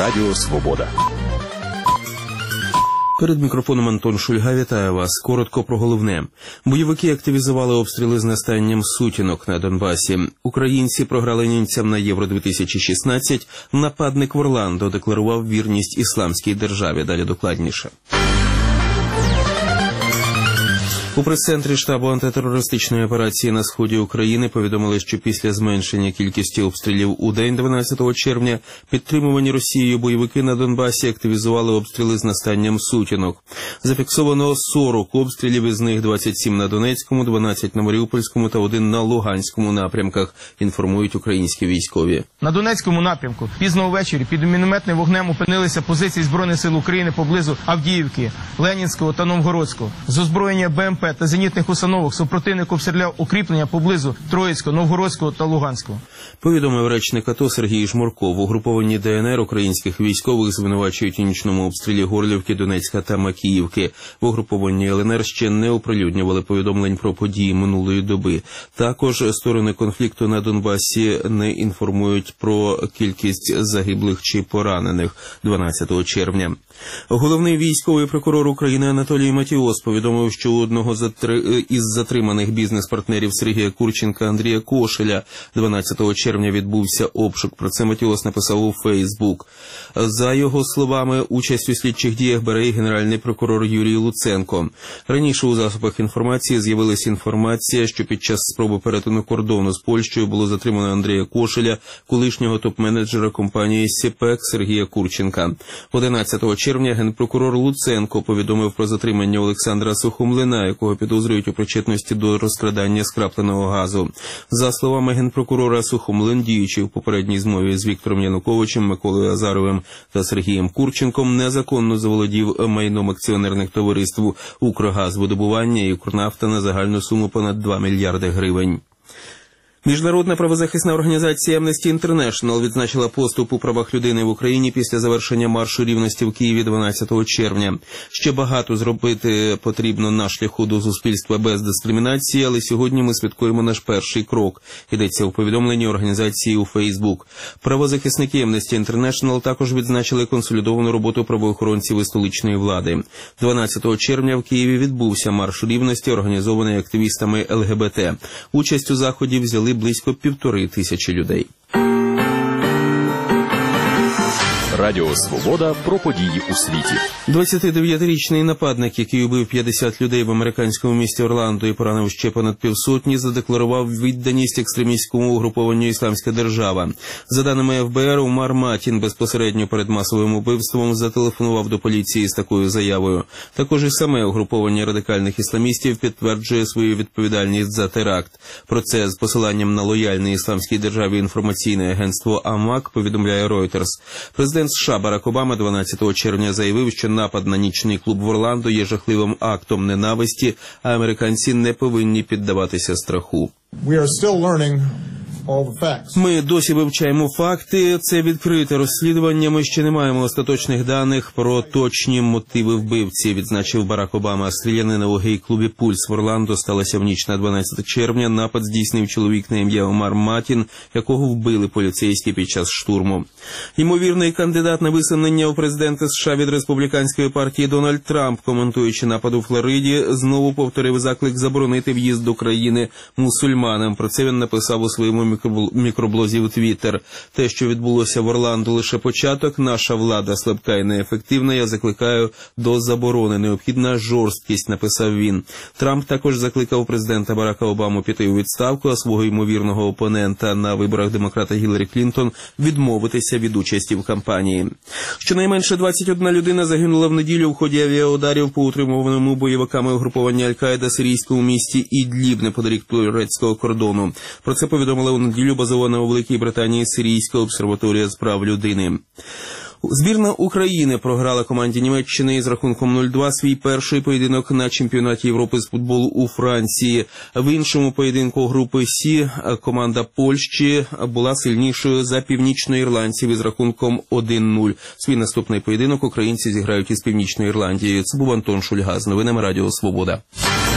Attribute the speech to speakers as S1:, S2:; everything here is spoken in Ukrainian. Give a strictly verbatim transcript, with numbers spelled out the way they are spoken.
S1: Радіо Свобода.
S2: Перед мікрофоном Антон Шульга вітає вас. Коротко про головне. Бойовики активізували обстріли з настанням сутінок на Донбасі. Українці програли німцям на Євро дві тисячі шістнадцять. Нападник в Орландо декларував вірність ісламській державі. Далі докладніше. У прес-центрі штабу антитерористичної операції на сході України повідомили, що після зменшення кількості обстрілів у день дванадцятого червня підтримувані Росією бойовики на Донбасі активізували обстріли з настанням сутінок. Зафіксовано сорок обстрілів, із них двадцять сім на Донецькому, дванадцять на Маріупольському та один на Луганському напрямках, інформують українські військові.
S3: На Донецькому напрямку пізно ввечері під мінометним вогнем опинилися позиції Збройних сил України поблизу Авдіївки, Ленінського та Новгородського. З озброєння Б М Пе та зенітних установок супротивник обстріляв укріплення поблизу Троїцького, Новгородського та Луганського.
S2: Повідомив речник АТО Сергій Жмурко. В угрупованні Де Ен Ер українських військових звинувачують у нічному обстрілі Горлівки, Донецька та Макіївки. В угрупованні Ер Ен Ер ще не оприлюднювали повідомлень про події минулої доби. Також сторони конфлікту на Донбасі не інформують про кількість загиблих чи поранених дванадцятого червня. Головний військовий прокурор України Анатолій Матіос повідомив, що у одного із затриманих бізнес-партнерів Сергія Курченка Андрія Кошеля дванадцятого червня відбувся обшук. Про це Матіос написав у Фейсбук. За його словами, участь у слідчих діях бере і генеральний прокурор Юрій Луценко. Раніше у засобах інформації з'явилася інформація, що під час спроби перетину кордону з Польщею було затримано Андрія Кошеля, колишнього топ-менеджера компанії Сіпек Сергія Курченка. одинадцятого червня генпрокурор Луценко повідомив про затримання Олександра Сухомлина, якого підозрюють у причетності до розкрадання скрапленого газу. За словами генпрокурора, Сухомлин, діючи в попередній змові з Віктором Януковичем, Миколою Азаровим та Сергієм Курченком, незаконно заволодів майном акціонерних товариств «Укргазвидобування» і «Укрнафта» на загальну суму понад два мільярди гривень. Міжнародна правозахисна організація Amnesty International відзначила поступ у правах людини в Україні після завершення маршу рівності в Києві дванадцятого червня. Ще багато зробити потрібно на шляху до суспільства без дискримінації, але сьогодні ми святкуємо наш перший крок, йдеться у повідомленні організації у Фейсбук. Правозахисники Amnesty International також відзначили консолідовану роботу правоохоронців і столичної влади. дванадцятого червня в Києві відбувся марш рівності, організований активістами Ел Ге Бе Те. Участь у заході взяли близько півтори тисячі людей.
S1: Радіо Свобода про події у світі.
S2: двадцятидев'ятирічний нападник, який убив п'ятдесят людей в американському місті Орландо і поранив ще понад півсотні, задекларував відданість екстремістському угрупованню «Ісламська держава». За даними Еф Бе Ер, Умар Матін безпосередньо перед масовим убивством зателефонував до поліції з такою заявою. Також і саме угруповання радикальних ісламістів підтверджує свою відповідальність за теракт. Про це з посиланням на лояльне «Ісламській державі» інформаційне агентство АМАК повідомляє Ройтерс. Президент США Барак Обама дванадцятого червня заявив, що напад на нічний клуб в Орландо є жахливим актом ненависті, а американці не повинні піддаватися страху. Ми досі вивчаємо факти, це відкрите розслідування, ми ще не маємо остаточних даних про точні мотиви вбивці, відзначив Барак Обама. Стрілянина у гей-клубі «Пульс» в Орландо сталася в ніч на дванадцяте червня. Напад здійснив чоловік на ім'я Умар Матін, якого вбили поліцейські під час штурму. Ймовірний кандидат на висунення у президенти США від республіканської партії Дональд Трамп, коментуючи напад у Флориді, знову повторив заклик заборонити в'їзд до країни мусульманам. Про це він написав у своєму мікроблозі у Твіттер. Те, що відбулося в Орландо, лише початок. Наша влада слабка і неефективна. Я закликаю до заборони. Необхідна жорсткість, написав він. Трамп також закликав президента Барака Обаму піти у відставку, а свого ймовірного опонента на виборах демократа Гіларі Клінтон відмовитися від участі в кампанії. Щонайменше двадцять одна людина загинула в неділю в ході авіаударів по утримуваному бойовиками угруповання Аль-Каїда сирійському місті Ідліб неподалік турецького кордону. Про це повідомила у неділю базована у Великій Британії Сирійська обсерваторія з прав людини. Збірна України програла команді Німеччини з рахунком нуль два свій перший поєдинок на чемпіонаті Європи з футболу у Франції. В іншому поєдинку групи Сі команда Польщі була сильнішою за північноірландців із рахунком один нуль. Свій наступний поєдинок українці зіграють із Північною Ірландією. Це був Антон Шульга з новинами Радіо Свобода.